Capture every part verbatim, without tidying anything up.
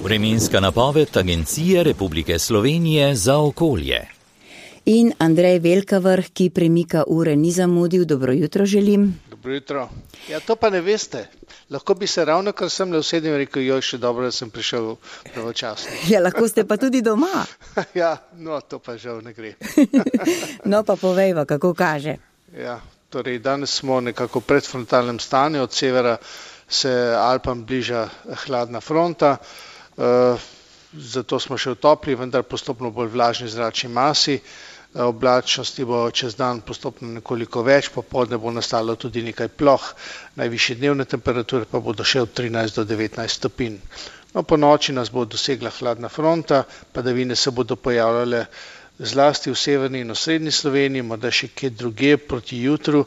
Vremenska napoved Agencije Republike Slovenije za okolje. In Andrej Velkavrh, ki premika ure, ni zamudil. Dobro jutro želim. Dobro jutro. Ja, to pa ne veste. Lahko bi se ravno, kar sem le vsedem rekel, joj, še dobro, da sem prišel pravočasno. Ja, lahko ste pa tudi doma. Ja, no, to pa žal ne gre. No, pa povejva, kako kaže. Ja, torej, danes smo nekako v predfrontalnem stanju, od severa se Alpam bliža hladna fronta, uh, zato smo še v topli, vendar postopno bolj vlažni zračni masi. Oblačnosti bo čez dan postopno nekoliko več, popoldne bo nastalo tudi nekaj ploh, najvišje dnevne temperature pa bodo še od trinajst do devetnajst stopinj. No, po noči nas bo dosegla hladna fronta, padavine se bodo pojavljale zlasti v severni in osrednji Sloveniji, morda še kje drugje proti jutru,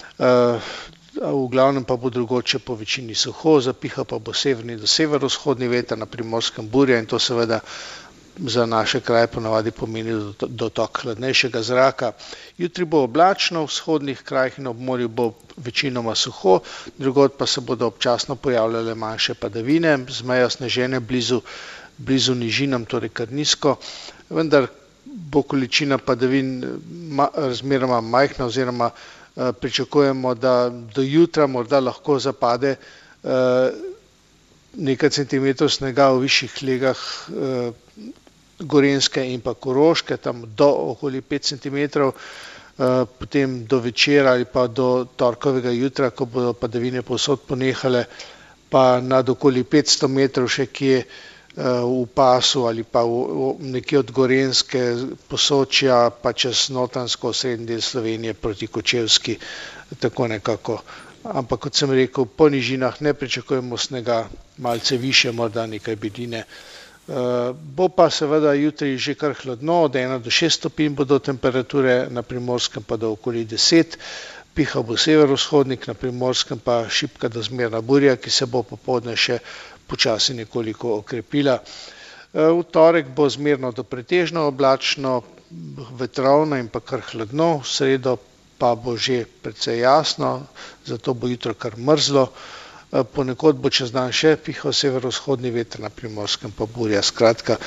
v glavnem pa bo drugoče po večini suho, zapiha pa bo severni do severovzhodni veter, na Primorskem burja, in to seveda za naše kraje ponavadi pomeni dotok hladnejšega zraka. Jutri bo oblačno, v vzhodnih krajih in ob morju bo večinoma suho, drugod pa se bodo občasno pojavljale manjše padavine, z mejo sneženja blizu, blizu nižinam, torej kar nizko, vendar bo količina padavin ma, razmeroma majhna, oziroma eh, pričakujemo, da do jutra morda lahko zapade eh, nekaj centimetrov snega v višjih legah eh, Gorenjske in pa Koroške, tam do okoli pet centimetrov, potem do večera ali pa do torkovega jutra, ko bodo padavine povsod ponehale, pa nad okoli petsto metrov še kje v pasu ali pa v, nekje od Gorenjske, Posočja, pa čez notranjsko osrednji del Slovenije proti Kočevski, tako nekako. Ampak kot sem rekel, po nižinah ne pričakujemo snega, malce više, morda nekaj bedine. Uh, bo pa seveda jutri že kar hladno, od ena do šest stopinj bodo temperature, na Primorskem pa do okoli deset, piha bo severovzhodnik, na Primorskem pa šibka do zmerna burja, ki se bo popoldne še počasi nekoliko okrepila. Uh, v torek bo zmerno do pretežno oblačno, vetrovno in pa kar hladno, v sredo pa bo že precej jasno, zato bo jutro kar mrzlo. Ponekod bo čez dan še pihal severovzhodni veter, na Primorskem pa burja. Skratka,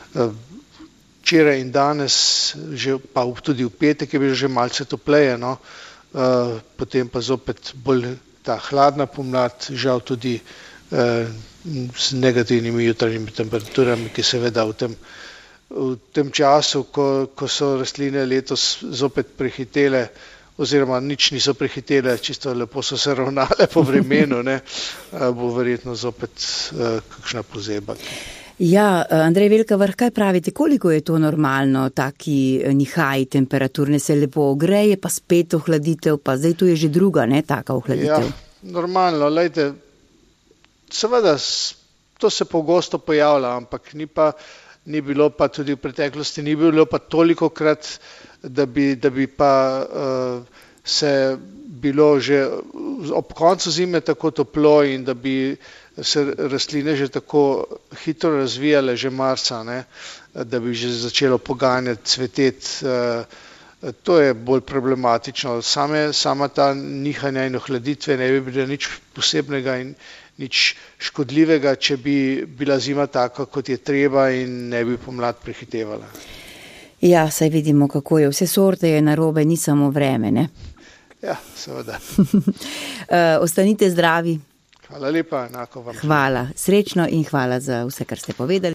včeraj in danes, že, pa tudi v petek je bilo že malce topleje, no? Potem pa zopet bolj ta hladna pomlad, žal tudi s negativnimi jutranjimi temperaturami, ki seveda v tem, v tem času, ko, ko so rastline letos zopet prehitele, oziroma nič niso prehitele, čisto lepo so se ravnale po vremenu, ne, bo verjetno zopet uh, kakšna pozeba. Ja, Andrej Velkavrh, kaj pravite, koliko je to normalno, taki nihaji temperaturne, se lepo ogreje, pa spet ohladitev, pa zdaj tu je že druga, ne, taka ohladitev? Ja, normalno, lejte, seveda, to se pogosto pojavlja, ampak ni pa, ni bilo pa tudi v preteklosti, ni bilo pa toliko krat, da bi, da bi pa uh, se bilo že ob koncu zime tako toplo in da bi se rastline že tako hitro razvijale že marca, ne, da bi že začelo poganjati, cveteti. Uh, to je bolj problematično. Same, sama ta nihanja in ohladitve ne bi bila nič posebnega in nič škodljivega, če bi bila zima taka, kot je treba, in ne bi pomlad prehitevala. Ja, saj vidimo, kako je. Vse sorte je narobe, ni samo vreme, ne? Ja, seveda. Ostanite zdravi. Hvala lepa, enako vam. Hvala, srečno in hvala za vse, kar ste povedali.